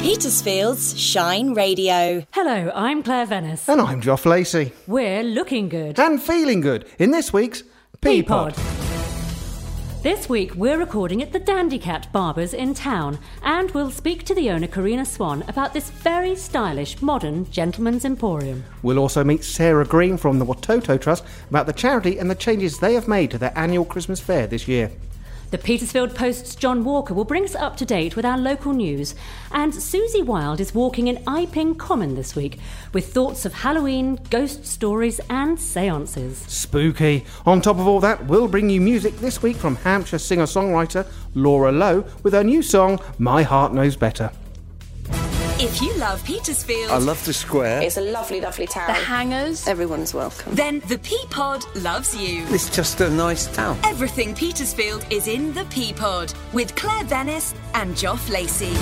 Petersfield's Shine Radio. Hello, I'm Claire Venice. And I'm Geoff Lacey. We're looking good. And feeling good in this week's P-Pod. This week we're recording at the Dandy Cat Barbers in town, and we'll speak to the owner Karina Swan about this very stylish, modern gentleman's emporium. We'll also meet Sarah Green from the Watoto Trust about the charity and the changes they have made to their annual Christmas fair this year. The Petersfield Post's John Walker will bring us up to date with our local news, and Susie Wilde is walking in Iping Common this week with thoughts of Halloween, ghost stories and séances. Spooky. On top of all that, we'll bring you music this week from Hampshire singer-songwriter Laura Lowe with her new song My Heart Knows Better. If you love Petersfield, I love the square. It's a lovely, lovely town. the hangers, Everyone's welcome. then the P-Pod loves you. It's just a nice town. Everything Petersfield is in the P-Pod with Claire Venice and Geoff Lacey.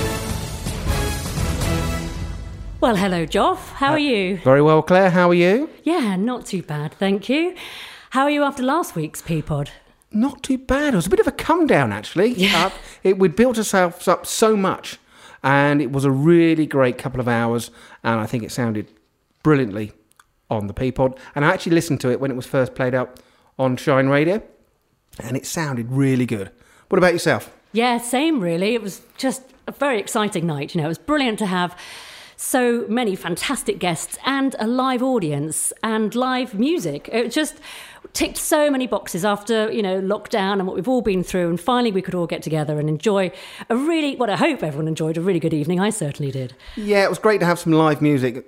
Well, hello, Geoff. How are you? Very well, Claire. How are you? Yeah, not too bad, thank you. How are you after last week's P-Pod? Not too bad. It was a bit of a come down, actually. Yeah. We'd built ourselves up so much, and it was a really great couple of hours, and I think it sounded brilliantly on the P-Pod. And I actually listened to it when it was first played out on Shine Radio, and it sounded really good. What about yourself? Yeah, same really. It was just a very exciting night. You know, it was brilliant to have so many fantastic guests and a live audience and live music. It just ticked so many boxes after, you know, lockdown and what we've all been through. And finally we could all get together and enjoy a really, I hope everyone enjoyed a really good evening. I certainly did. Yeah, it was great to have some live music.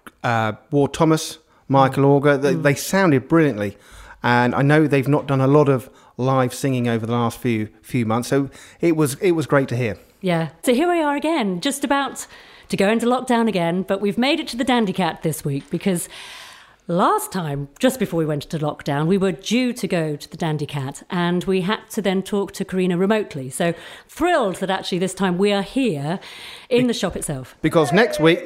Ward Thomas, Michael Auger, they sounded brilliantly. And I know they've not done a lot of live singing over the last few months. So it was great to hear. Yeah. So here we are again, just about to go into lockdown again, but we've made it to the Dandy Cat this week because last time, just before we went into lockdown, we were due to go to the Dandy Cat and we had to then talk to Karina remotely. So thrilled that actually this time we are here in the shop itself. Because next week,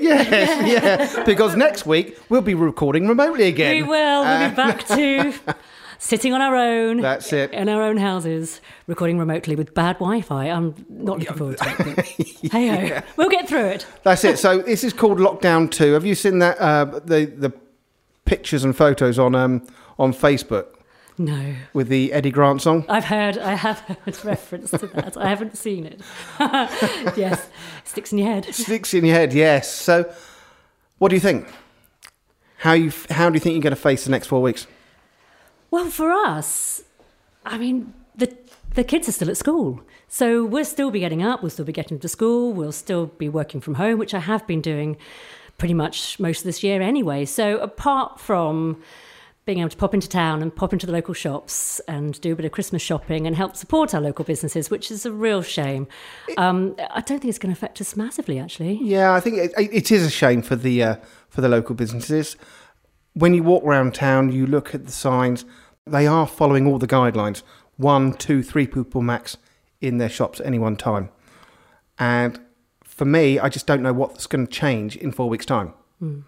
because next week we'll be recording remotely again. We will. We'll be back to sitting on our own. That's it. In our own houses, recording remotely with bad Wi-Fi. I'm not looking forward to it. But hey-ho, we'll get through it. That's it. So this is called Lockdown 2. Have you seen that, the pictures and photos on Facebook? No. With the Eddie Grant song? I have heard reference to that. I haven't seen it. Yes, sticks in your head. Sticks in your head, yes. So what do you think? How do you think you're going to face the next 4 weeks? Well, for us, I mean, the kids are still at school. So we'll still be getting up, we'll still be getting to school, we'll still be working from home, which I have been doing pretty much most of this year anyway. So apart from being able to pop into town and pop into the local shops and do a bit of Christmas shopping and help support our local businesses, which is a real shame, I don't think it's going to affect us massively, actually. Yeah, I think it is a shame for the local businesses. When you walk around town, you look at the signs. They are following all the guidelines. 1, 2, 3 people max in their shops at any one time. And for me, I just don't know what's going to change in 4 weeks' time. You've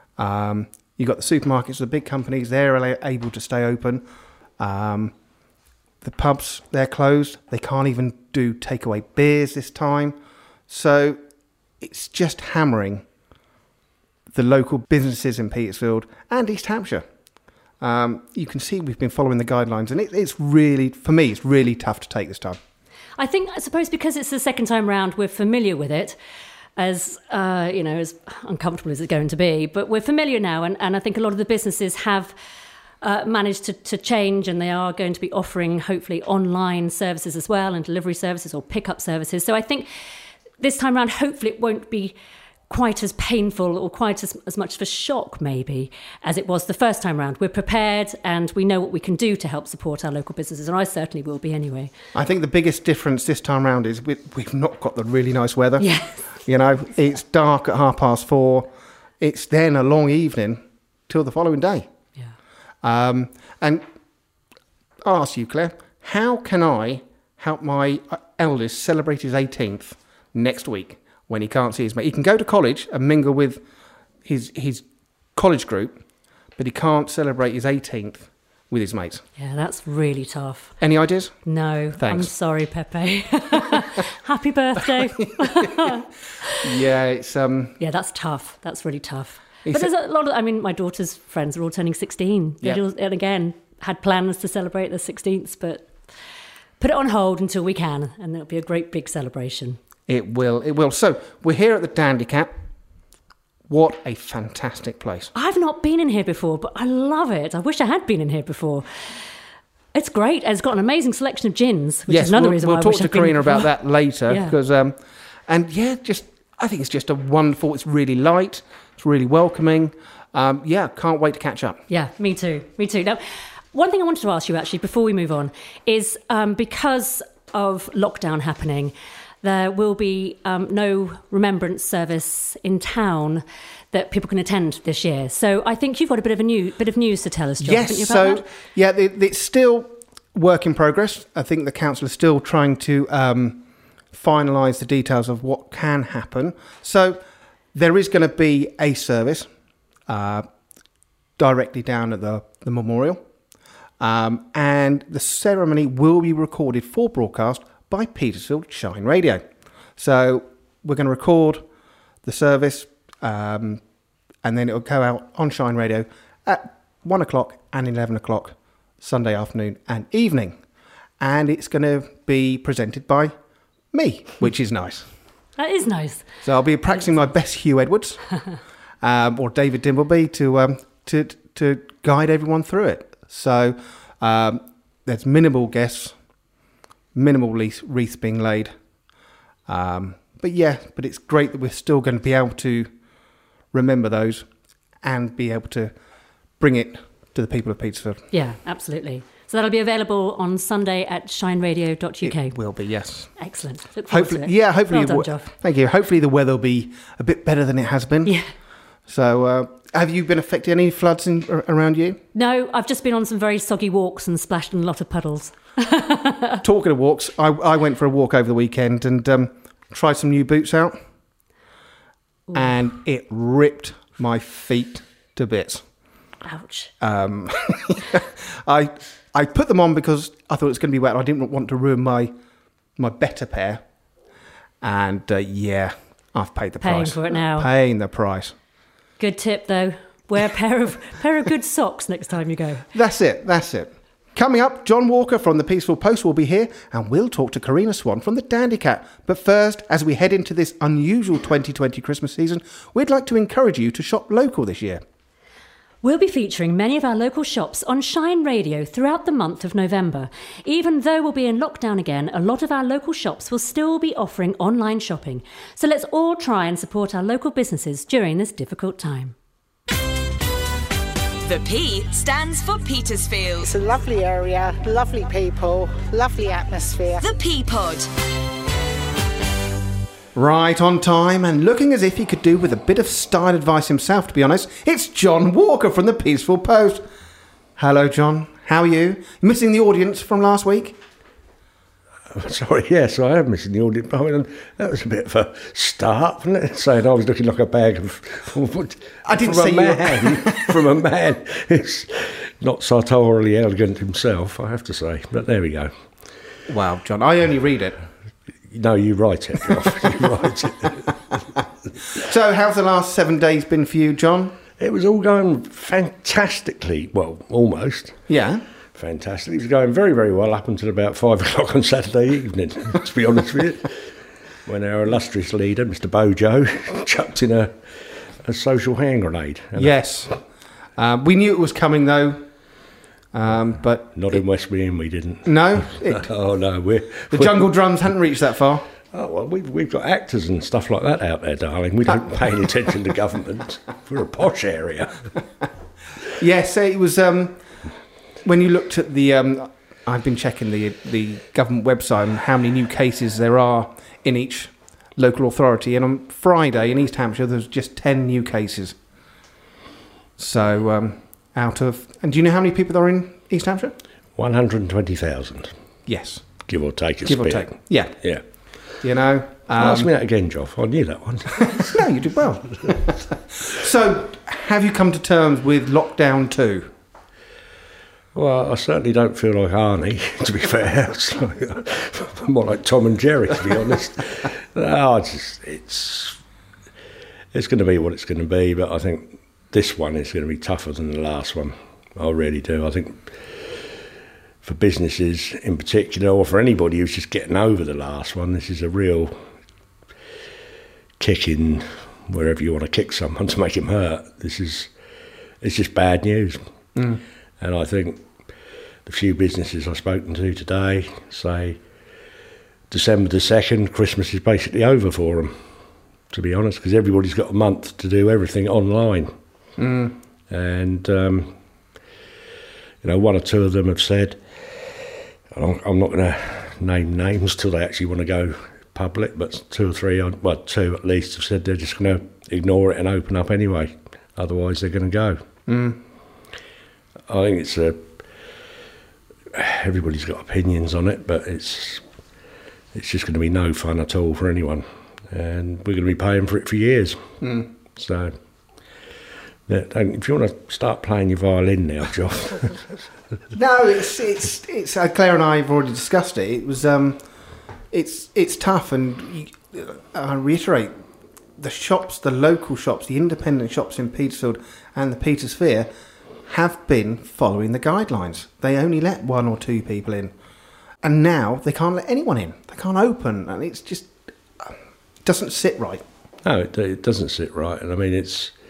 got the supermarkets, the big companies, they're able to stay open. The pubs, they're closed. They can't even do takeaway beers this time. So it's just hammering the local businesses in Petersfield and East Hampshire. You can see we've been following the guidelines, and it's really, for me, it's really tough to take this time. I suppose because it's the second time round, we're familiar with it, as as uncomfortable as it's going to be. But we're familiar now, and I think a lot of the businesses have managed to change, and they are going to be offering hopefully online services as well, and delivery services or pickup services. So I think this time round, hopefully, it won't be quite as painful or quite as much of a shock maybe as it was the first time round. We're prepared and we know what we can do to help support our local businesses, and I certainly will be anyway. I think the biggest difference this time round is we've not got the really nice weather. Yes. You know, it's dark at 4:30. It's then a long evening till the following day. Yeah. And I'll ask you, Claire, how can I help my eldest celebrate his 18th next week? When he can't see his mate. He can go to college and mingle with his college group, but he can't celebrate his 18th with his mates. Yeah, that's really tough. Any ideas? No, Thanks. I'm sorry, Pepe. Happy birthday. Yeah, it's Yeah, that's tough. That's really tough. He But said- there's a lot of, I mean, my daughter's friends are all turning 16. Yeah. And again, had plans to celebrate their 16th, but put it on hold until we can, and it'll be a great big celebration. It will. So, we're here at the Dandy Cat. What a fantastic place. I've not been in here before, but I love it. I wish I had been in here before. It's great. It's got an amazing selection of gins, which is another reason why we'll I talk wish to I'd been Karina before. about that later. Yeah. Because, I think it's just a wonderful, it's really light, it's really welcoming. Can't wait to catch up. Yeah, me too. Me too. Now, one thing I wanted to ask you actually before we move on is because of lockdown happening, there will be no remembrance service in town that people can attend this year. So I think you've got a bit of news to tell us, John. haven't you, Yes, about so, that? it's still work in progress. I think the council is still trying to finalise the details of what can happen. So there is going to be a service directly down at the memorial. And the ceremony will be recorded for broadcast by Petersfield Shine Radio. So we're going to record the service and then it'll go out on Shine Radio at 1 o'clock and 11 o'clock Sunday afternoon and evening. And it's going to be presented by me, which is nice. That is nice. So I'll be practicing my best Hugh Edwards or David Dimbleby to guide everyone through it. So there's minimal guests, minimal wreaths being laid. But it's great that we're still going to be able to remember those and be able to bring it to the people of Petersfield. Yeah, absolutely. So that'll be available on Sunday at shineradio.uk. It will be, yes. Excellent. Look forward Hopefully, to it. hopefully. Well done, Joff. Thank you. Hopefully the weather will be a bit better than it has been. Yeah. So, have you been affected any floods around you? No, I've just been on some very soggy walks and splashed in a lot of puddles. Talking of walks, I went for a walk over the weekend and tried some new boots out. Ooh. And it ripped my feet to bits. Ouch. I put them on because I thought it was going to be wet. I didn't want to ruin my better pair. And I've paid the price. Paying for it now. Paying the price. Good tip, though. Wear a pair of good socks next time you go. That's it. Coming up, John Walker from the Peaceful Post will be here and we'll talk to Karina Swan from the Dandy Cat. But first, as we head into this unusual 2020 Christmas season, we'd like to encourage you to shop local this year. We'll be featuring many of our local shops on Shine Radio throughout the month of November. Even though we'll be in lockdown again, a lot of our local shops will still be offering online shopping. So let's all try and support our local businesses during this difficult time. The P stands for Petersfield. It's a lovely area, lovely people, lovely atmosphere. The P-Pod. Right on time and looking as if he could do with a bit of style advice himself, to be honest, it's John Walker from the Peaceful Post. Hello, John. How are you? Missing the audience from last week? Sorry, yes, I am missing the audience. I mean, that was a bit of a start, wasn't it? Saying I was looking like a bag of... I didn't from say a man, from a man who's not sartorially elegant himself, I have to say. But there we go. Wow, John, I only read it. No, you write it, Geoff. You write it. So, how's the last 7 days been for you, John? It was all going fantastically, well, almost. Yeah. Fantastic. It was going very, very well up until about 5 o'clock on Saturday evening, to be honest with you, when our illustrious leader, Mr. Bojo, chucked in a social hand grenade. Yes. We knew it was coming, though, but... Not in West Mean, we didn't. No? Oh, no. The jungle drums hadn't reached that far. Oh, well, we've got actors and stuff like that out there, darling. We don't pay any attention to government. We're a posh area. Yes, it was... when you looked at the... I've been checking the government website and how many new cases there are in each local authority. And on Friday in East Hampshire, there was just 10 new cases. So, out of... And do you know how many people there are in East Hampshire? 120,000. Yes. Give or take a Give bit. or take. Yeah. Yeah. You know... Ask me that again, Geoff. I knew that one. No, you did well. So, have you come to terms with lockdown 2? Well, I certainly don't feel like Arnie, to be fair. It's like, more like Tom and Jerry, to be honest. No, it's going to be what it's going to be, but I think this one is going to be tougher than the last one. I really do. I think for businesses in particular, or for anybody who's just getting over the last one, this is a real kick in wherever you want to kick someone to make him hurt. It's just bad news. And I think the few businesses I've spoken to today say December the 2nd, Christmas is basically over for them, to be honest, because everybody's got a month to do everything online. And, one or two of them have said, I'm not going to name names till they actually want to go public, but two at least have said they're just going to ignore it and open up anyway. Otherwise, they're going to go. I think everybody's got opinions on it, but it's just going to be no fun at all for anyone, and we're going to be paying for it for years. So, if you want to start playing your violin now, Joff. No, it's Claire and I have already discussed it. It was it's tough, and I reiterate, the shops, the local shops, the independent shops in Petersfield and the Petersphere have been following the guidelines. They only let 1 or 2 people in, and now they can't let anyone in. They can't open, and it doesn't sit right. No, it doesn't sit right. And I mean,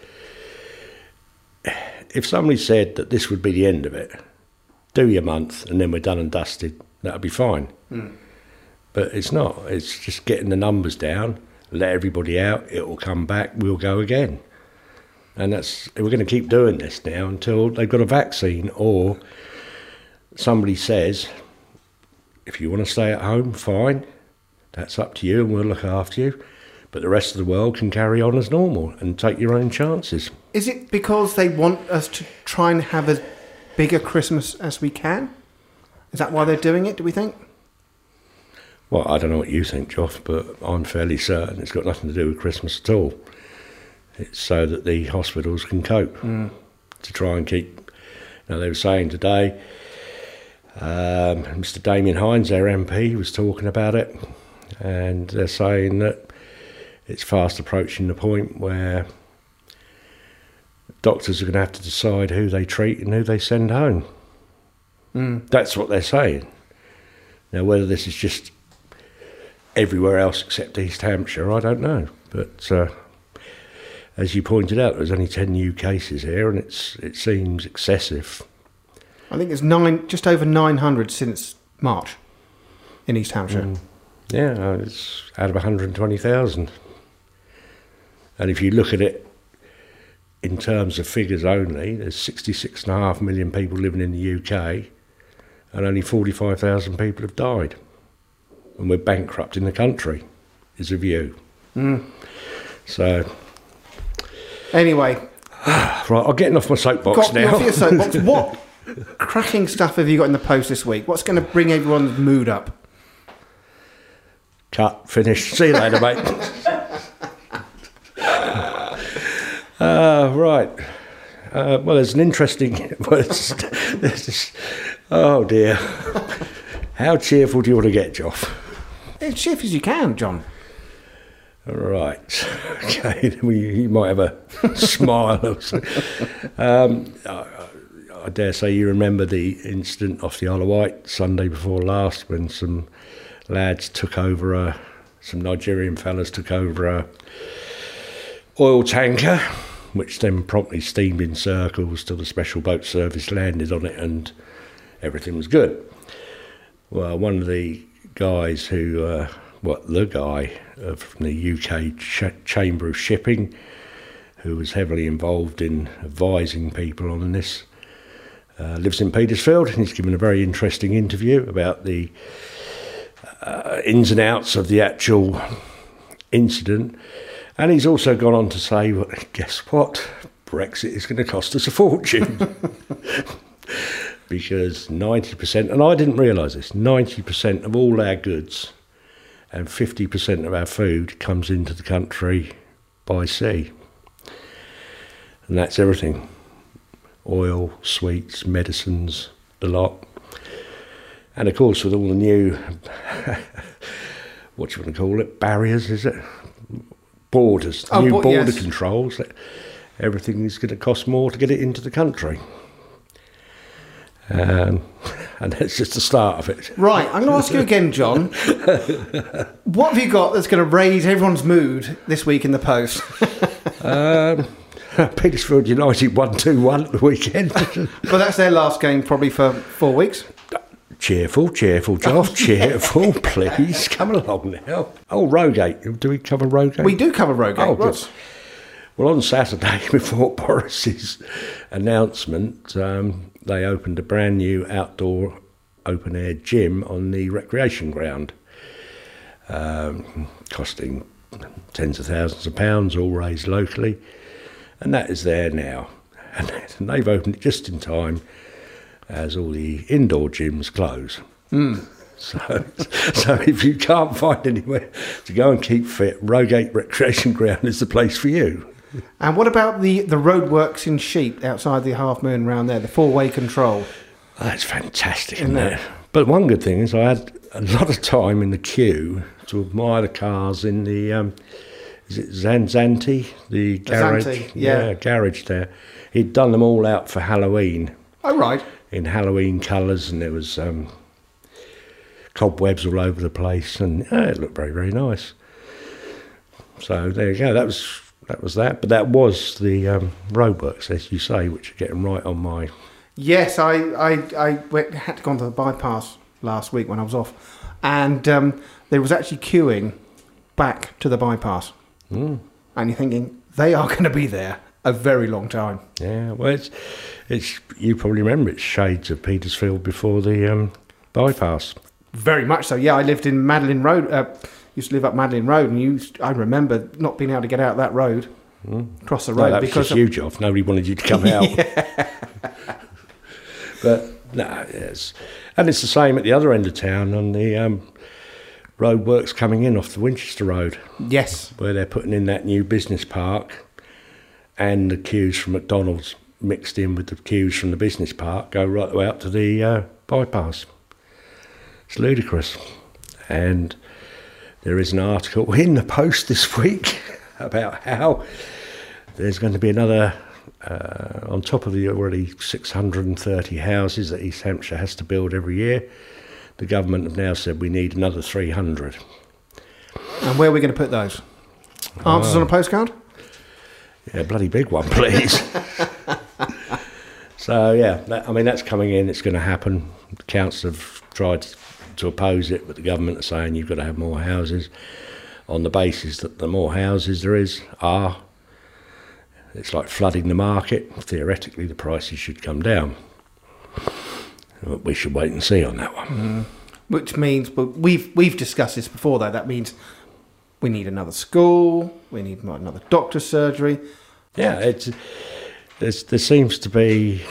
if somebody said that this would be the end of it, do your month and then we're done and dusted, that would be fine. But it's not. It's just getting the numbers down, let everybody out, it will come back, we'll go again. And we're going to keep doing this now until they've got a vaccine, or somebody says, if you want to stay at home, fine, that's up to you and we'll look after you. But the rest of the world can carry on as normal and take your own chances. Is it because they want us to try and have as big a Christmas as we can? Is that why they're doing it, do we think? Well, I don't know what you think, Joff, but I'm fairly certain it's got nothing to do with Christmas at all. It's so that the hospitals can cope, to try and keep... Now, they were saying today, Mr Damien Hines, their MP, was talking about it, and they're saying that it's fast approaching the point where doctors are going to have to decide who they treat and who they send home. That's what they're saying. Now, whether this is just everywhere else except East Hampshire, I don't know. But as you pointed out, there's only 10 new cases here, and it seems excessive. I think it's just over 900 since March in East Hampshire. Yeah, it's out of 120,000. And if you look at it in terms of figures only, there's 66.5 million people living in the UK, and only 45,000 people have died. And we're bankrupt in the country, is a view. So... Anyway. Right, I'm getting off my soapbox now. Off your soapbox. What cracking stuff have you got in the post this week? What's going to bring everyone's mood up? Cut, finished. See you later, mate. Right. Well, there's an interesting... oh, dear. How cheerful do you want to get, Joff? As cheerful as you can, John. Right. Okay. You might have a smile or something. I dare say you remember the incident off the Isle of Wight Sunday before last, when some lads took over some Nigerian fellas took over a oil tanker, which then promptly steamed in circles till the special boat service landed on it and everything was good. Well, one of the guys who, the guy from the UK Chamber of Shipping, who was heavily involved in advising people on this, lives in Petersfield, and he's given a very interesting interview about the ins and outs of the actual incident. And he's also gone on to say, well, guess what? Brexit is going to cost us a fortune. Because 90%, and I didn't realise this, 90% of all our goods and 50% of our food comes into the country by sea. And that's everything. Oil, sweets, medicines, the lot. And of course, with all the new, what do you want to call it, barriers, is it? Borders, border yes. controls. Everything is going to cost more to get it into the country. And that's just the start of it. Right, I'm going to ask you again, John. What have you got that's going to raise everyone's mood this week in the Post? Petersfield United 1-2-1 at the weekend. Well, that's their last game probably for 4 weeks. Cheerful, Geoff, cheerful, please. Come along now. Oh, Rogate. Do we cover Rogate? We do cover Rogate. Oh, good. Well, on Saturday, before Boris's announcement, they opened a brand new outdoor open-air gym on the recreation ground, costing tens of thousands of pounds, all raised locally, and that is there now. And they've opened it just in time as all the indoor gyms close. So if you can't find anywhere to go and keep fit, Rogate Recreation Ground is the place for you. And what about the roadworks in Sheep outside the Half Moon round there, the four-way control? That's fantastic, isn't it? But one good thing is I had a lot of time in the queue to admire the cars in the, is it Zanti? The garage? Zanti, yeah. Garage there. He'd done them all out for Halloween. Oh, right. In Halloween colours, and there was cobwebs all over the place, and it looked very, very nice. So there you go. That was that. But that was the roadworks, as you say, which are getting right on my... Yes, I had to go onto the bypass last week when I was off, and there was actually queuing back to the bypass. And you're thinking, they are going to be there a very long time. Yeah, well, it's you probably remember it's shades of Petersfield before the bypass. Very much so. Yeah, I lived in Madeline Road. Used to live up Madeline Road, and I remember not being able to get out that road, across the road. No, that was just you, Geoff. Nobody wanted you to come out. But no, yes, and it's the same at the other end of town on the roadworks coming in off the Winchester Road. Yes, where they're putting in that new business park, and the queues from McDonald's mixed in with the queues from the business park go right the way up to the bypass. It's ludicrous. And there is an article in the Post this week about how there's going to be another, on top of the already 630 houses that East Hampshire has to build every year, the government have now said we need another 300. And where are we going to put those? Answers on a postcard? Yeah, bloody big one, please. So, yeah, that's coming in. It's going to happen. The council have tried to oppose it, but the government are saying you've got to have more houses on the basis that the more houses there it's like flooding the market. Theoretically, the prices should come down. But we should wait and see on that one. Which means, but we've discussed this before, though. That means we need another school. We need another doctor's surgery. Yeah, there seems to be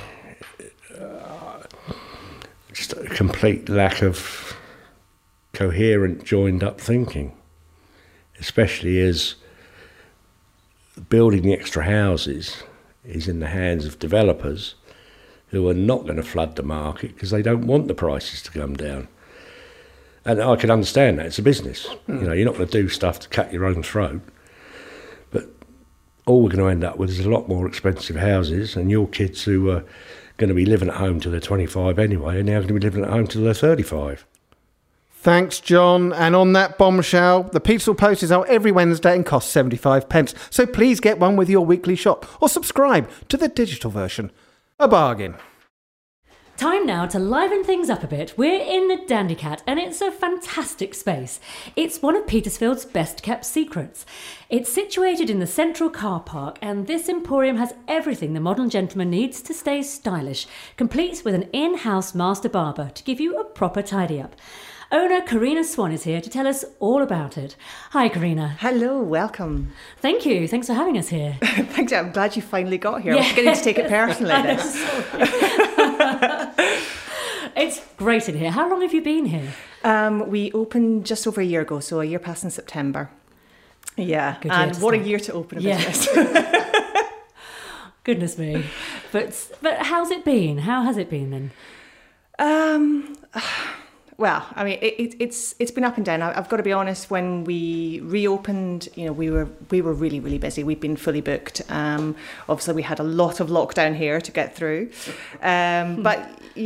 just a complete lack of coherent, joined-up thinking, especially as building the extra houses is in the hands of developers who are not going to flood the market because they don't want the prices to come down. And I can understand that. It's a business. You know, you're not going to do stuff to cut your own throat. But all we're going to end up with is a lot more expensive houses, and your kids who are going to be living at home till they're 25 anyway are now going to be living at home till they're 35. Thanks, John. And on that bombshell, the Petersfield Post is out every Wednesday and costs 75p. So please get one with your weekly shop or subscribe to the digital version. A bargain. Time now to liven things up a bit. We're in the Dandycat, and it's a fantastic space. It's one of Petersfield's best kept secrets. It's situated in the central car park, and this emporium has everything the modern gentleman needs to stay stylish, complete with an in-house master barber to give you a proper tidy up. Owner Karina Swan is here to tell us all about it. Hi, Karina. Hello, welcome. Thank you. Thanks for having us here. Thanks. I'm glad you finally got here. I was beginning to take it personally. It's great in here. How long have you been here? We opened just over a year ago, so a year passed in September. Yeah, Good and what a year to open a business. Goodness me. But how's it been? How has it been then? Well, I mean, it's been up and down. I've got to be honest. When we reopened, we were really, really busy. We'd been fully booked. Obviously, we had a lot of lockdown here to get through. But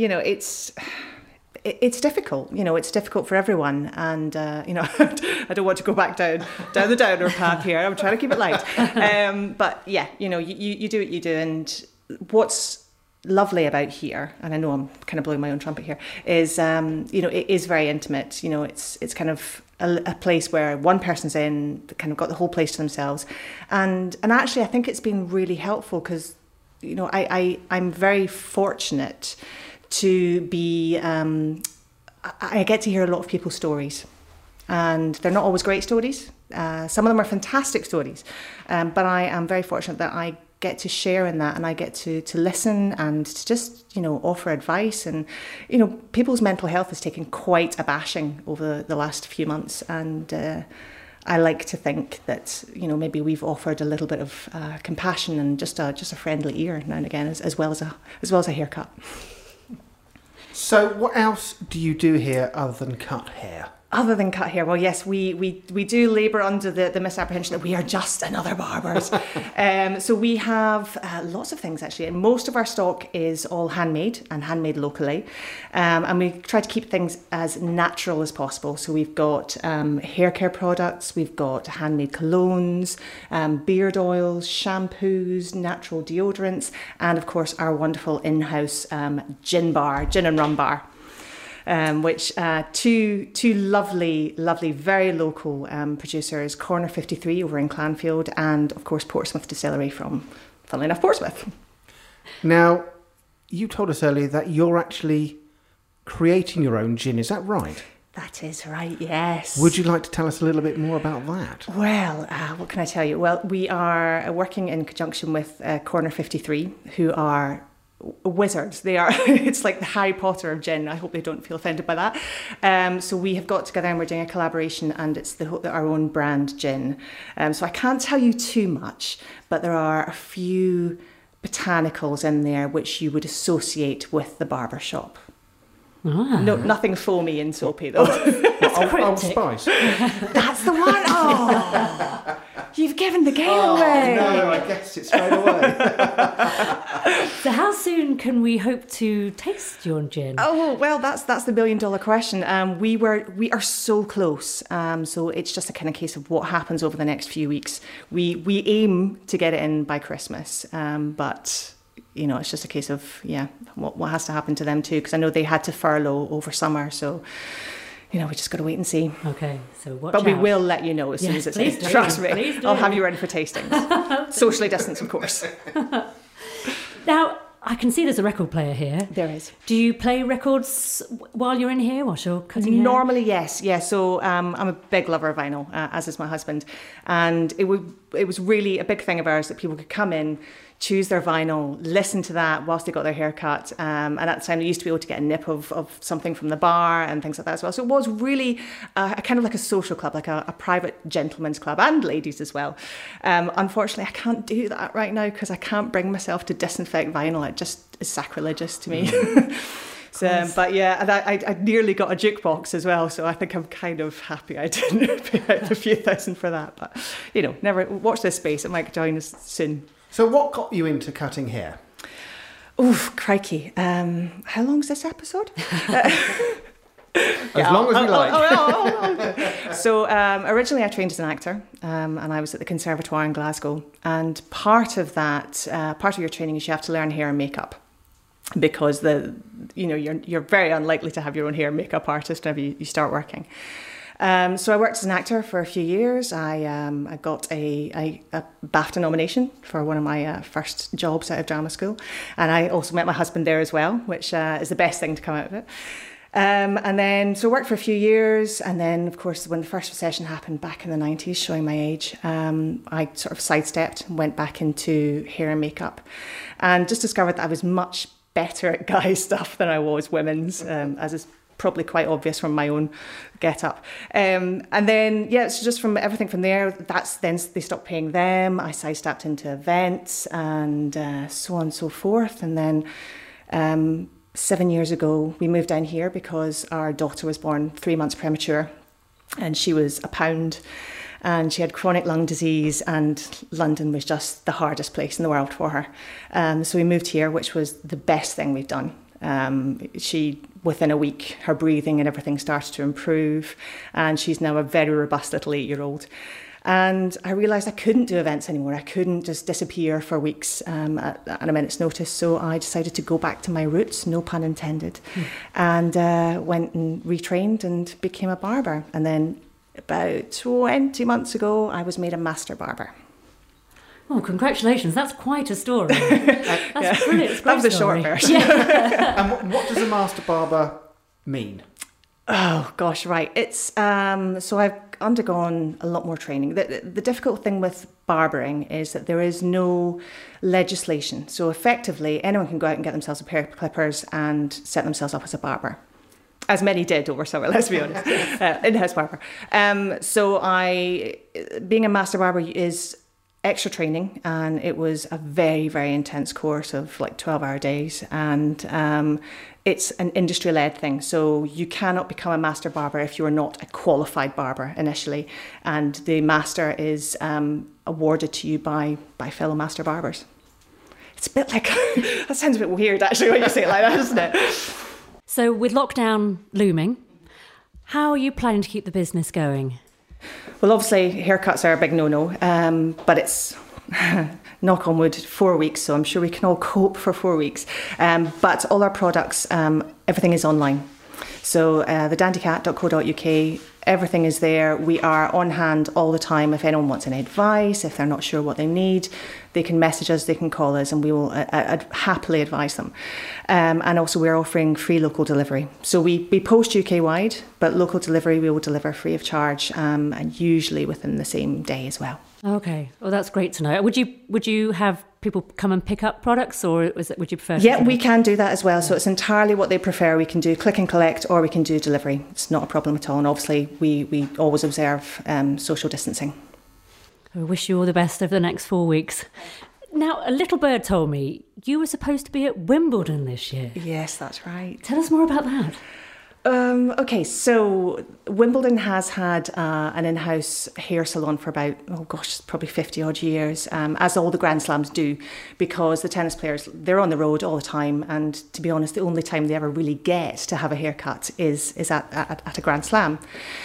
it's difficult. It's difficult for everyone. And I don't want to go back down the downer path here. I'm trying to keep it light. But yeah, you do what you do. And what's lovely about here, and I know I'm kind of blowing my own trumpet here, is it is very intimate. It's kind of a place where one person's in, kind of got the whole place to themselves, and actually I think it's been really helpful because I'm very fortunate to be I get to hear a lot of people's stories, and they're not always great stories. Some of them are fantastic stories, but I am very fortunate that I get to share in that, and I get to listen and to just offer advice. And people's mental health has taken quite a bashing over the last few months, and I like to think that maybe we've offered a little bit of compassion and just a friendly ear now and again, as well as a haircut. So what else do you do here other than cut hair? Other than cut hair, well, yes, we do labour under the misapprehension that we are just another barbers. So we have lots of things, actually. And most of our stock is all handmade and handmade locally. And we try to keep things as natural as possible. So we've got hair care products, we've got handmade colognes, beard oils, shampoos, natural deodorants, and of course our wonderful in-house gin and rum bar. Which two lovely, very local producers, Corner 53 over in Clanfield, and of course Portsmouth Distillery from, funnily enough, Portsmouth. Now, you told us earlier that you're actually creating your own gin, is that right? That is right, yes. Would you like to tell us a little bit more about that? Well, what can I tell you? Well, we are working in conjunction with Corner 53, who are wizards. They are. It's like the Harry Potter of gin. I hope they don't feel offended by that. So we have got together and we're doing a collaboration, and it's our own brand gin. So I can't tell you too much, but there are a few botanicals in there which you would associate with the barber shop. Ah. No, nothing foamy and soapy though. Old Spice. That's the one. Oh, you've given the game away. No, I guessed it straight away. So how soon can we hope to taste your gin? Oh, well, that's the $1 million question. We are so close. So it's just a kind of case of what happens over the next few weeks. We aim to get it in by Christmas, but it's just a case of what has to happen to them too, because I know they had to furlough over summer, so we just got to wait and see. Okay, so watch But we out. will let you know as soon as it's in. Trust me. Please do. I'll have you ready for tastings. Socially distanced, of course. Now, I can see there's a record player here. There is. Do you play records while you're in here, whilst you're cutting hair? Normally, yes. Yeah, so I'm a big lover of vinyl, as is my husband. And it was really a big thing of ours that people could come in, choose their vinyl, listen to that whilst they got their hair cut. And at the time, they used to be able to get a nip of something from the bar and things like that as well. So it was really a kind of like a social club, like a private gentleman's club, and ladies as well. Unfortunately, I can't do that right now because I can't bring myself to disinfect vinyl. It just is sacrilegious to me. So, but yeah, I nearly got a jukebox as well, so I think I'm kind of happy I didn't pay out a few thousand for that. But, never watch this space. It might join us soon. So what got you into cutting hair? Oof, crikey. How long's this episode? As long as we like. So originally I trained as an actor, and I was at the Conservatoire in Glasgow. And part of that, part of your training is you have to learn hair and makeup, because you're very unlikely to have your own hair and makeup artist whenever you start working. So I worked as an actor for a few years. I got a BAFTA nomination for one of my first jobs out of drama school. And I also met my husband there as well, which is the best thing to come out of it. And then, so I worked for a few years. And then, of course, when the first recession happened back in the 90s, showing my age, I sort of sidestepped and went back into hair and makeup. And just discovered that I was much better at guy stuff than I was women's, as is probably quite obvious from my own get-up. And then, so just from everything from there, then they stopped paying them. I sidestepped into events and so on and so forth. And then 7 years ago, we moved down here because our daughter was born 3 months premature, and she was a pound, and she had chronic lung disease, and London was just the hardest place in the world for her. So we moved here, which was the best thing we've done. Within a week, her breathing and everything started to improve, and she's now a very robust little 8-year-old. And I realised I couldn't do events anymore. I couldn't just disappear for weeks at a minute's notice. So I decided to go back to my roots, no pun intended, and went and retrained and became a barber. And then about 20 months ago, I was made a master barber. Oh, congratulations. That's quite a story. That's brilliant. It's a great That was the story. short version. And what does a master barber mean? Oh gosh, right. It's so I've undergone a lot more training. The difficult thing with barbering is that there is no legislation. So effectively, anyone can go out and get themselves a pair of clippers and set themselves up as a barber, as many did over summer. Let's be honest, in-house barber. So being a master barber is extra training, and it was a very, very intense course of like 12-hour days, and it's an industry-led thing. So you cannot become a master barber if you are not a qualified barber initially, and the master is awarded to you by fellow master barbers. It's a bit like, that sounds a bit weird actually when you say it like that, doesn't it? So with lockdown looming, how are you planning to keep the business going? Well, obviously, haircuts are a big no-no, but it's, knock on wood, 4 weeks, so I'm sure we can all cope for 4 weeks. But all our products, everything is online. So thedandycat.co.uk, everything is there. We are on hand all the time. If anyone wants any advice, if they're not sure what they need, they can message us, they can call us, and we will happily advise them. And also we're offering free local delivery. So we post UK-wide, but local delivery we will deliver free of charge, and usually within the same day as well. Okay, well that's great to know. Would you have people come and pick up products, or would you prefer? Yeah, we can do that as well. So it's entirely what they prefer. We can do click and collect, or we can do delivery. It's not a problem at all. And obviously, we always observe social distancing. I wish you all the best over the next 4 weeks. Now, a little bird told me you were supposed to be at Wimbledon this year. Yes, that's right. Tell us more about that. Okay, so Wimbledon has had an in-house hair salon for about, probably 50 odd years, as all the Grand Slams do, because the tennis players, they're on the road all the time, and to be honest, the only time they ever really get to have a haircut is at a Grand Slam.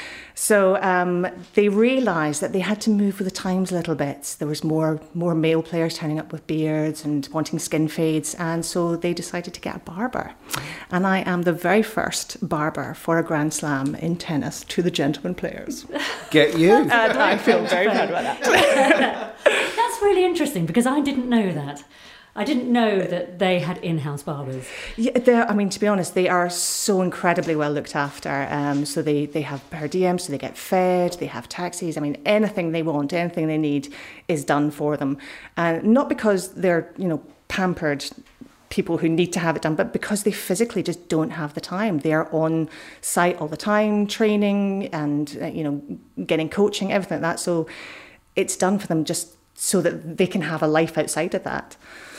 So they realised that they had to move with the times a little bit. There was more male players turning up with beards and wanting skin fades, and so they decided to get a barber. And I am the very first barber for a Grand Slam in tennis to the gentlemen players. Get you. And I feel very proud about that. That's really interesting, because I didn't know that. I didn't know that they had in-house barbers. Yeah, to be honest, they are so incredibly well looked after. So they have per diem, so they get fed, they have taxis. I mean, anything they want, anything they need is done for them. And not because they're, pampered people who need to have it done, but because they physically just don't have the time. They're on site all the time, training and, getting coaching, everything like that. So it's done for them just so that they can have a life outside of that.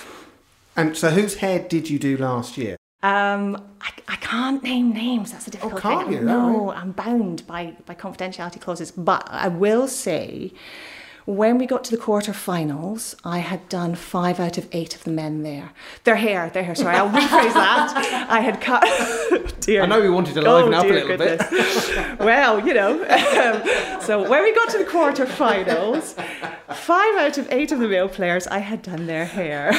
And so whose hair did you do last year? I can't name names. That's a difficult thing. Can't you? No, I'm bound by confidentiality clauses. But I will say, when we got to the quarterfinals, I had done 5 out of 8 of the men there. Their hair. Sorry, I'll rephrase that. I had cut. Dear. I know we wanted to liven up a little bit. Well, so when we got to the quarterfinals, 5 out of 8 of the male players, I had done their hair.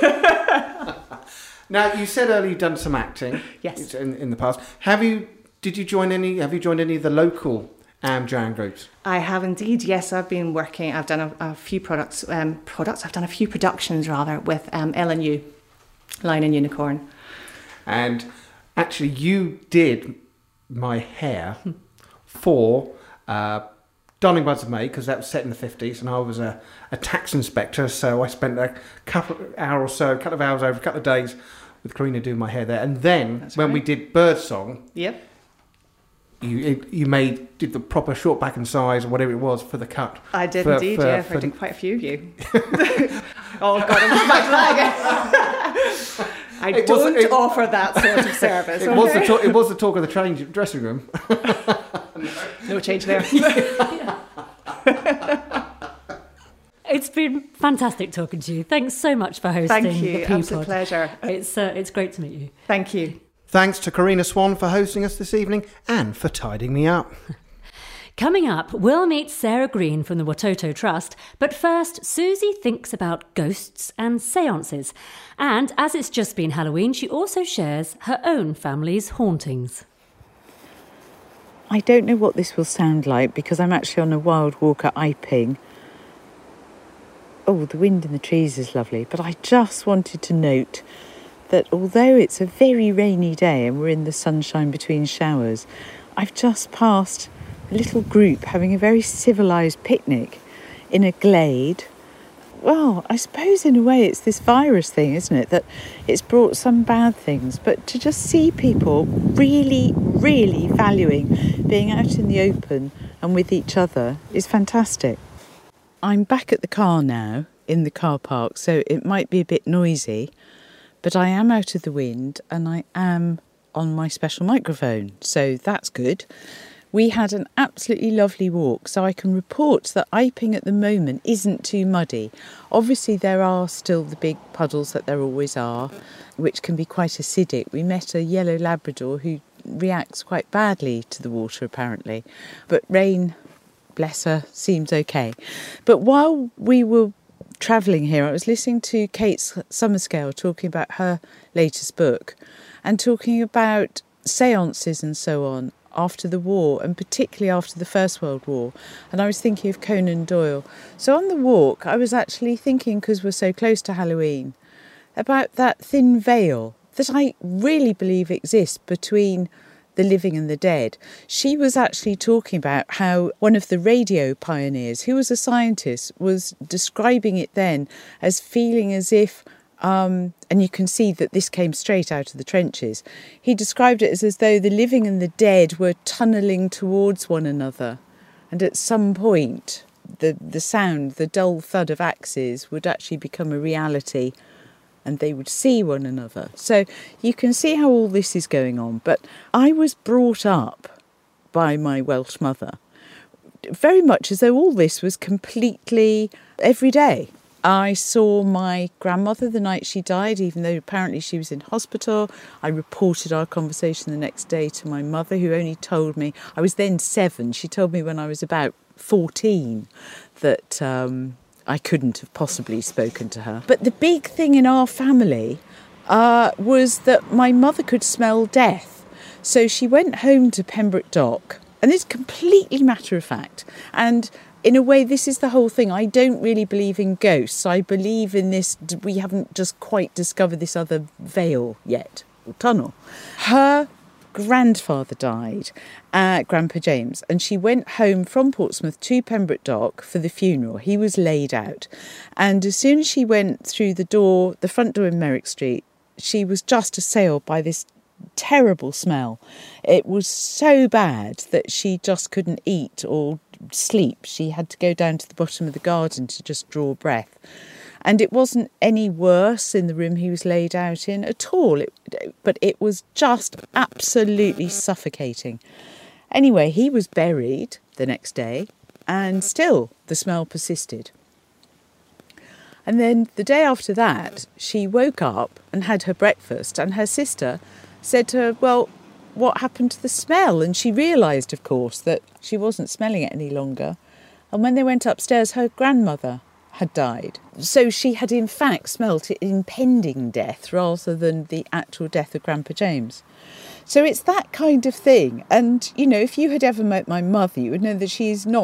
Now, you said earlier you've done some acting. Yes. In the past. Have you joined any of the local Amjam groups? I have indeed, yes. I've done a few I've done a few productions rather with L&U, Lion and Unicorn. And actually you did my hair for Darling Buds of May, because that was set in the 50s, and I was a tax inspector, so I spent a couple of hours over a couple of days with Karina doing my hair there. And then we did Birdsong, yep, you did the proper short back and size or whatever it was for the cut. I did indeed. I did quite a few of you. Oh God, I'm back to that again. I don't offer that sort of service. It was the talk of the dressing room. No change there. It's been fantastic talking to you. Thanks so much for hosting. Thank you. The Peapod. Absolute pleasure. It's great to meet you. Thank you. Thanks to Karina Swan for hosting us this evening and for tidying me up. Coming up, we'll meet Sarah Green from the Watoto Trust, but first, Susie thinks about ghosts and seances. And as it's just been Halloween, she also shares her own family's hauntings. I don't know what this will sound like because I'm actually on a wild walk at Iping. Oh, the wind in the trees is lovely, but I just wanted to note that although it's a very rainy day and we're in the sunshine between showers, I've just passed a little group having a very civilised picnic in a glade. Well, I suppose in a way it's this virus thing, isn't it? That it's brought some bad things, but to just see people really, really valuing being out in the open and with each other is fantastic. I'm back at the car now, in the car park, so it might be a bit noisy, but I am out of the wind and I am on my special microphone, so that's good. We had an absolutely lovely walk, so I can report that Iping at the moment isn't too muddy. Obviously, there are still the big puddles that there always are, which can be quite acidic. We met a yellow Labrador who reacts quite badly to the water, apparently. But rain, bless her, seems okay. But while we were travelling here, I was listening to Kate Summerscale talking about her latest book and talking about seances and so on after the war, and particularly after the First World War. And I was thinking of Conan Doyle. So on the walk, I was actually thinking, because we're so close to Halloween, about that thin veil that I really believe exists between the living and the dead. She was actually talking about how one of the radio pioneers, who was a scientist, was describing it then as feeling as if and you can see that this came straight out of the trenches. He described it as though the living and the dead were tunnelling towards one another. And at some point, the sound, the dull thud of axes would actually become a reality and they would see one another. So you can see how all this is going on. But I was brought up by my Welsh mother very much as though all this was completely every day. I saw my grandmother the night she died, even though apparently she was in hospital. I reported our conversation the next day to my mother, who only told me, I was then 7, she told me when I was about 14 that I couldn't have possibly spoken to her. But the big thing in our family was that my mother could smell death. So she went home to Pembroke Dock, and it's completely matter of fact. And in a way, this is the whole thing. I don't really believe in ghosts. I believe in this, we haven't just quite discovered this other veil yet, or tunnel. Her grandfather died, Grandpa James, and she went home from Portsmouth to Pembroke Dock for the funeral. He was laid out. And as soon as she went through the front door in Merrick Street, she was just assailed by this terrible smell. It was so bad that she just couldn't eat or sleep. She had to go down to the bottom of the garden to just draw breath. And it wasn't any worse in the room he was laid out in at all, but it was just absolutely suffocating. Anyway, he was buried the next day, and still the smell persisted. And then the day after that, she woke up and had her breakfast, and her sister said to her, well, what happened to the smell? And she realised, of course, that she wasn't smelling it any longer. And when they went upstairs, her grandmother had died. So she had in fact smelt impending death rather than the actual death of Grandpa James. So it's that kind of thing. And, you know, if you had ever met my mother, you would know that she is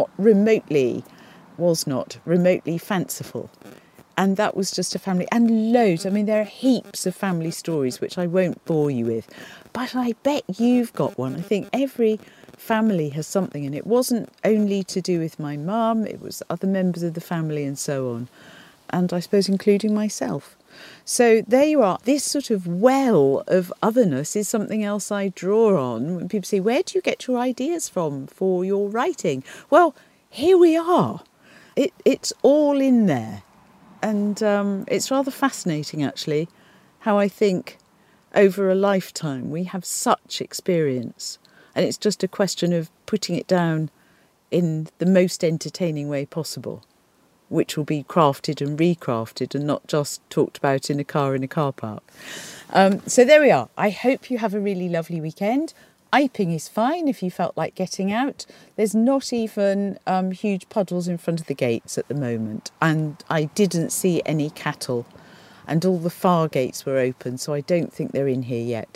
was not remotely fanciful. And that was just a family, and loads. I mean, there are heaps of family stories, which I won't bore you with. But I bet you've got one. I think every family has something, and it wasn't only to do with my mum, it was other members of the family and so on. And I suppose including myself. So there you are. This sort of well of otherness is something else I draw on. When people say, where do you get your ideas from for your writing? Well, here we are. It's all in there. And it's rather fascinating, actually, how I think over a lifetime. We have such experience, and it's just a question of putting it down in the most entertaining way possible, which will be crafted and recrafted and not just talked about in a car park. So there we are. I hope you have a really lovely weekend. Iping is fine if you felt like getting out. There's not even huge puddles in front of the gates at the moment, and I didn't see any cattle, and all the far gates were open, so I don't think they're in here yet.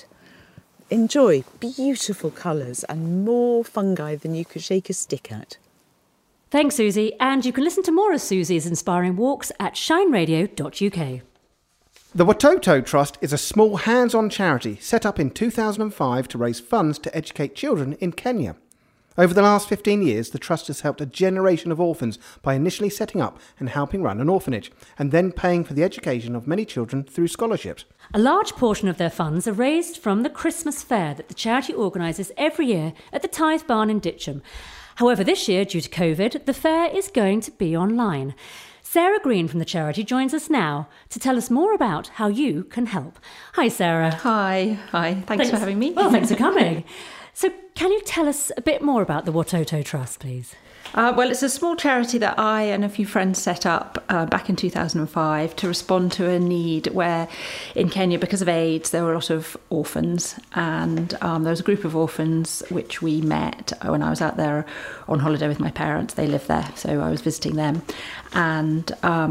Enjoy beautiful colours and more fungi than you could shake a stick at. Thanks, Susie, and you can listen to more of Susie's inspiring walks at shineradio.uk. The Watoto Trust is a small hands-on charity set up in 2005 to raise funds to educate children in Kenya. Over the last 15 years, the Trust has helped a generation of orphans by initially setting up and helping run an orphanage, and then paying for the education of many children through scholarships. A large portion of their funds are raised from the Christmas fair that the charity organises every year at the Tithe Barn in Ditcham. However, this year, due to COVID, the fair is going to be online. Sarah Green from the charity joins us now to tell us more about how you can help. Hi, Sarah. Hi. Thanks for having me. Well, thanks for coming. So can you tell us a bit more about the Watoto Trust, please? Well, it's a small charity that I and a few friends set up back in 2005 to respond to a need where in Kenya, because of AIDS, there were a lot of orphans, and there was a group of orphans which we met when I was out there on holiday with my parents. They live there, so I was visiting them, and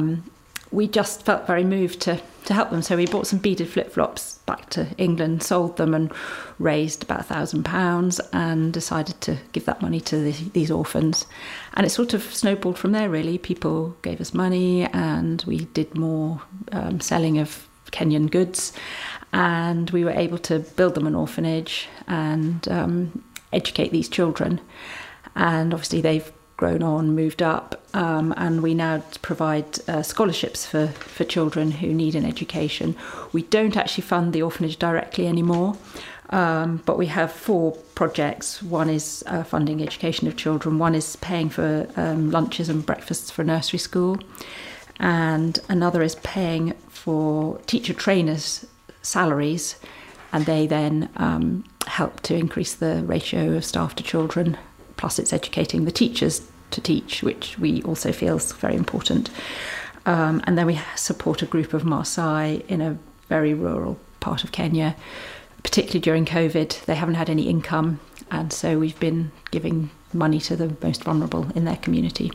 we just felt very moved to help them. So we bought some beaded flip-flops back to England, sold them and raised about £1,000 and decided to give that money to these orphans. And it sort of snowballed from there, really. People gave us money and we did more selling of Kenyan goods. And we were able to build them an orphanage and educate these children. And obviously they've grown on, moved up, and we now provide scholarships for children who need an education. We don't actually fund the orphanage directly anymore, but we have 4 projects. One is funding education of children, one is paying for lunches and breakfasts for nursery school, and another is paying for teacher trainers' salaries, and they then help to increase the ratio of staff to children. Plus it's educating the teachers to teach, which we also feel is very important. And then we support a group of Maasai in a very rural part of Kenya, particularly during COVID. They haven't had any income, and so we've been giving money to the most vulnerable in their community.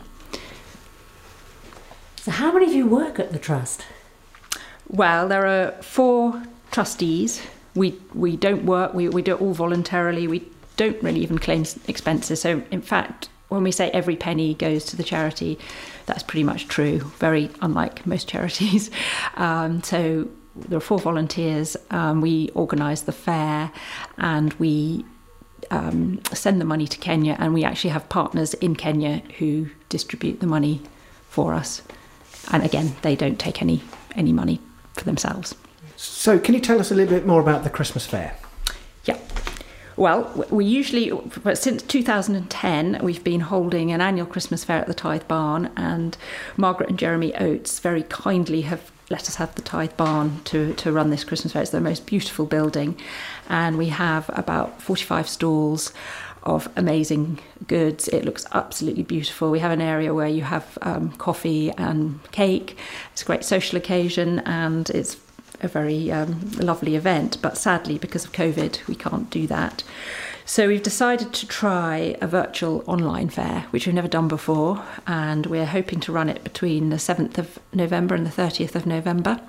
So how many of you work at the Trust? Well, there are 4 trustees. We don't work, we do it all voluntarily. We don't really even claim expenses. So in fact, when we say every penny goes to the charity, that's pretty much true, very unlike most charities. So there are 4 volunteers. We organise the fair and we send the money to Kenya, and we actually have partners in Kenya who distribute the money for us. And again, they don't take any money for themselves. So can you tell us a little bit more about the Christmas fair? Yeah. Well, we usually, since 2010, we've been holding an annual Christmas fair at the Tithe Barn, and Margaret and Jeremy Oates very kindly have let us have the Tithe Barn to run this Christmas fair. It's the most beautiful building, and we have about 45 stalls of amazing goods. It looks absolutely beautiful. We have an area where you have coffee and cake. It's a great social occasion, and it's a very lovely event, but sadly because of COVID we can't do that. So we've decided to try a virtual online fair, which we've never done before, and we're hoping to run it between the 7th of November and the 30th of November.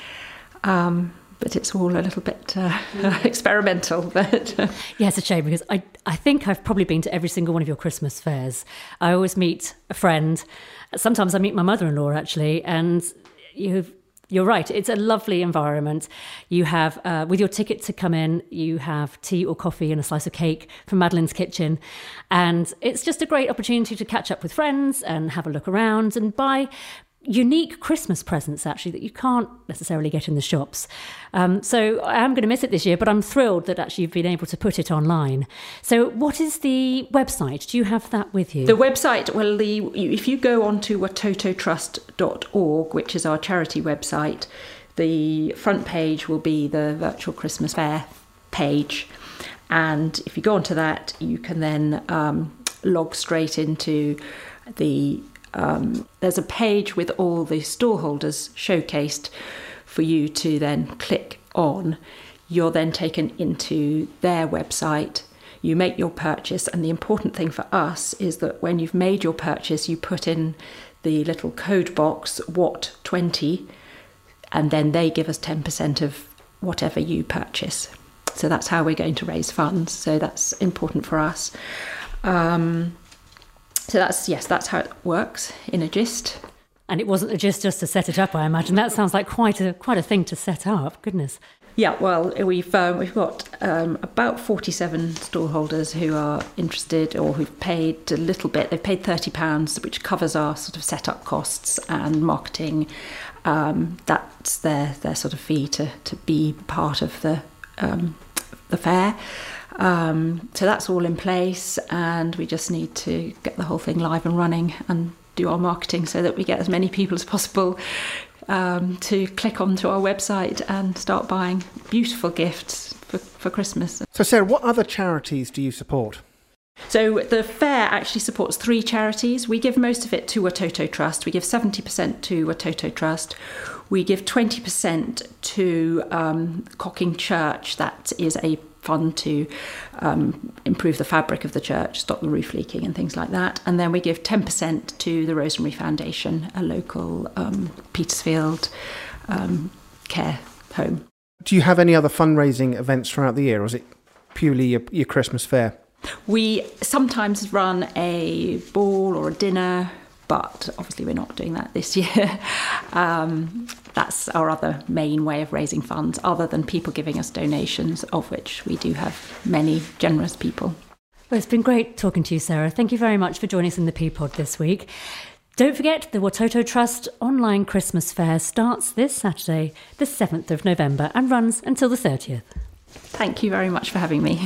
But it's all a little bit experimental. But yeah, it's a shame because I think I've probably been to every single one of your Christmas fairs. I always meet a friend. Sometimes I meet my mother-in-law actually, and you're right, it's a lovely environment. You have, with your ticket to come in, you have tea or coffee and a slice of cake from Madeline's Kitchen. And it's just a great opportunity to catch up with friends and have a look around and buy unique Christmas presents, actually, that you can't necessarily get in the shops. So I am going to miss it this year, but I'm thrilled that actually you've been able to put it online. So what is the website? Do you have that with you? The website, well, if you go on to watototrust.org, which is our charity website, the front page will be the virtual Christmas fair page. And if you go onto that, you can then log straight into the... there's a page with all the stallholders showcased for you to then click on. You're then taken into their website. You make your purchase, and the important thing for us is that when you've made your purchase, you put in the little code box, WHAT20, and then they give us 10% of whatever you purchase. So that's how we're going to raise funds. So that's important for us. So that's how it works in a gist. And it wasn't a gist just to set it up, I imagine. That sounds like quite a thing to set up. Goodness. Yeah, well, we've got about 47 stallholders who are interested or who've paid a little bit. They've paid £30, which covers our sort of setup costs and marketing. That's their sort of fee to be part of the fair. So that's all in place, and we just need to get the whole thing live and running and do our marketing so that we get as many people as possible to click onto our website and start buying beautiful gifts for Christmas. So Sarah, what other charities do you support? So the fair actually supports 3 charities. We give most of it to Watoto Trust. We give 70% to Watoto Trust. We give 20% to Cocking Church. That is a fund to improve the fabric of the church, stop the roof leaking and things like that. And then we give 10% to the Rosemary Foundation, a local Petersfield care home. Do you have any other fundraising events throughout the year, or is it purely your Christmas fair? We sometimes run a ball or a dinner, but obviously we're not doing that this year. That's our other main way of raising funds, other than people giving us donations, of which we do have many generous people. Well, it's been great talking to you, Sarah. Thank you very much for joining us in the Peapod this week. Don't forget, the Watoto Trust online Christmas fair starts this Saturday, the 7th of November, and runs until the 30th. Thank you very much for having me.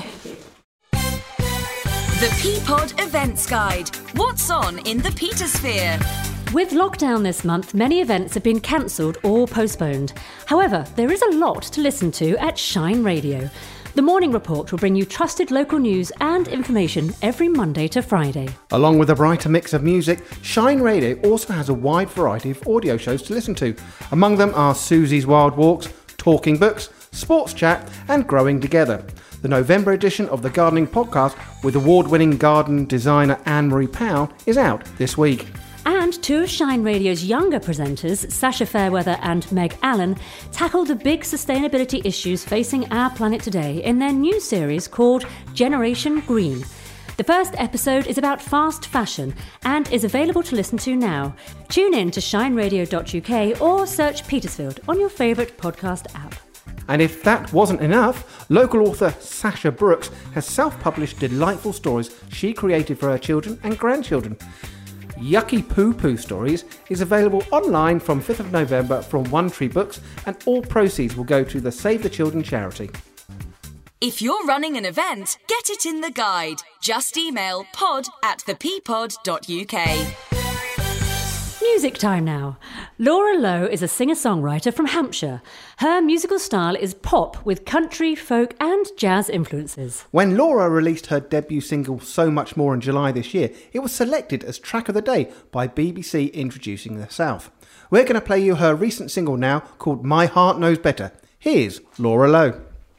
The Peapod Events Guide. What's on in the Petersphere? With lockdown this month, many events have been cancelled or postponed. However, there is a lot to listen to at Shine Radio. The Morning Report will bring you trusted local news and information every Monday to Friday. Along with a brighter mix of music, Shine Radio also has a wide variety of audio shows to listen to. Among them are Susie's Wild Walks, Talking Books, Sports Chat and Growing Together. The November edition of the Gardening Podcast with award-winning garden designer Anne-Marie Powell is out this week. And 2 of Shine Radio's younger presenters, Sasha Fairweather and Meg Allen, tackle the big sustainability issues facing our planet today in their new series called Generation Green. The first episode is about fast fashion and is available to listen to now. Tune in to shineradio.uk or search Petersfield on your favourite podcast app. And if that wasn't enough, local author Sasha Brooks has self-published delightful stories she created for her children and grandchildren. Yucky Poo Poo Stories is available online from 5th of November from One Tree Books, and all proceeds will go to the Save the Children charity. If you're running an event, get it in the guide. Just email pod@thepeapod.uk. Music time now. Laura Lowe is a singer-songwriter from Hampshire. Her musical style is pop with country, folk and jazz influences. When Laura released her debut single So Much More in July this year, it was selected as Track of the Day by BBC Introducing the South. We're going to play you her recent single now called My Heart Knows Better. Here's Laura Lowe.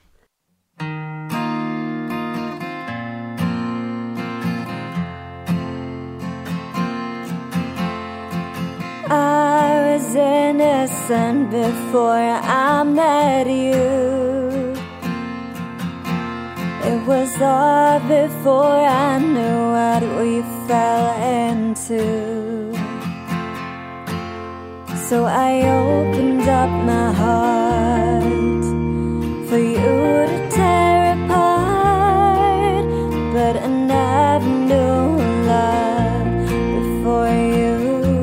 I was innocent before I met you. It was all before I knew what we fell into. So I opened up my heart for you to tear apart, but I never knew love before you.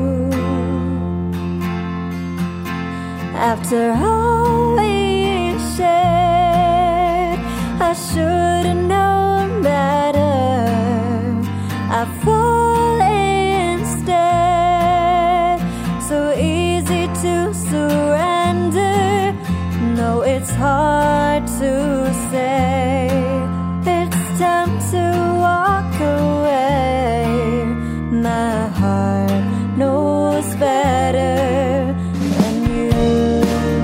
After all we shared, I should have known better. I fall instead, so easy to surrender. it's hard to say. It's time to walk away. My heart knows better than you.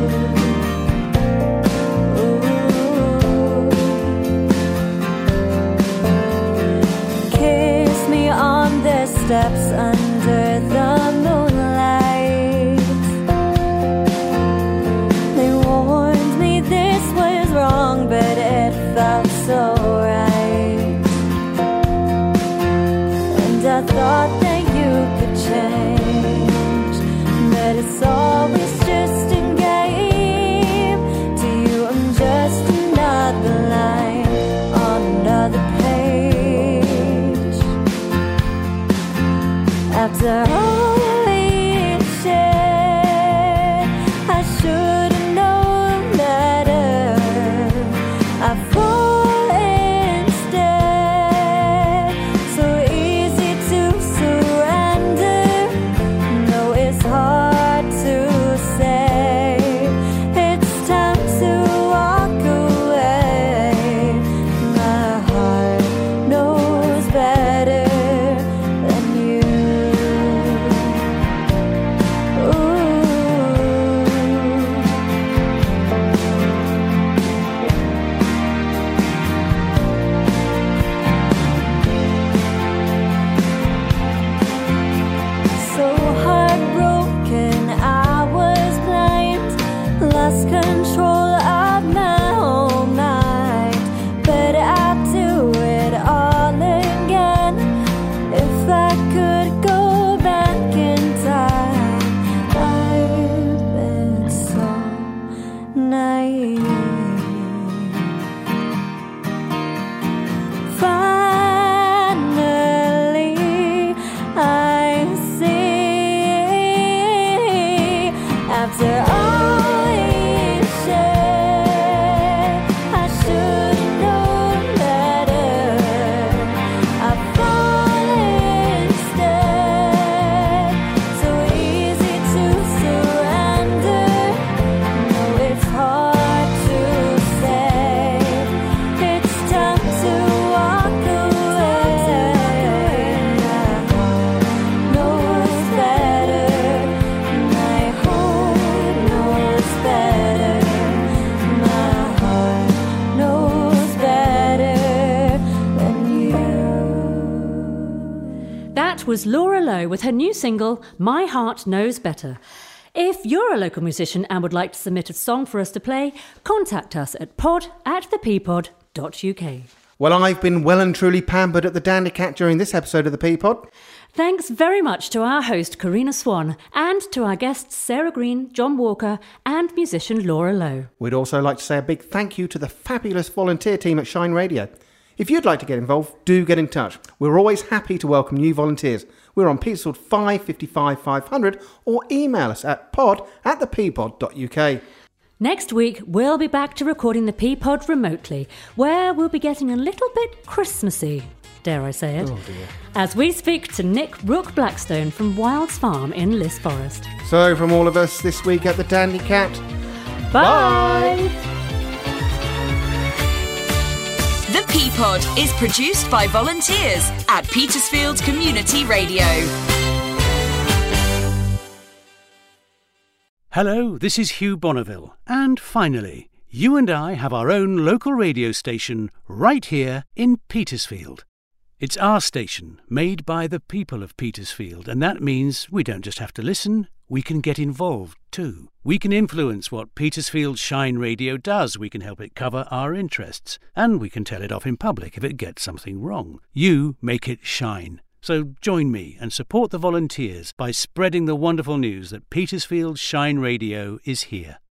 Ooh. Kiss me on the steps under the moonlight. They warned me this was wrong, but it felt so right. And I thought that you could change, but it's always just a game. To you I'm just another line on another page. After all we shared, I should have known better. I fall instead, so easy to surrender. No, it's hard to say. It's time to walk away. My heart knows better than you. So heartbroken, I was blind, lost control of my own mind. But I'd do it all again if I could go back in time. I've been so naive. Finally, I see. After all we shared, I should have known better. I fall instead, so easy to surrender. No, it's hard to say. It's time to walk away. My heart knows better. My heart knows better. My heart knows better than you. That was Laura Lowe with her new single, My Heart Knows Better. If you're a local musician and would like to submit a song for us to play, contact us at pod@thepeapod.uk. Well, I've been well and truly pampered at the Dandy Cat during this episode of the Peapod. Thanks very much to our host, Karina Swan, and to our guests, Sarah Green, John Walker, and musician Laura Lowe. We'd also like to say a big thank you to the fabulous volunteer team at Shine Radio. If you'd like to get involved, do get in touch. We're always happy to welcome new volunteers. We're on Petersfield 555 500 or email us at pod@thepeapod.uk. Next week, we'll be back to recording the Peapod remotely, where we'll be getting a little bit Christmassy, dare I say it, as we speak to Nick Rook Blackstone from Wilds Farm in Liss Forest. So from all of us this week at the Dandy Cat, Bye! The Peapod is produced by volunteers at Petersfield Community Radio. Hello, this is Hugh Bonneville. And finally, you and I have our own local radio station right here in Petersfield. It's our station, made by the people of Petersfield, and that means we don't just have to listen, we can get involved too. We can influence what Petersfield Shine Radio does, we can help it cover our interests, and we can tell it off in public if it gets something wrong. You make it shine. So join me and support the volunteers by spreading the wonderful news that Petersfield Shine Radio is here.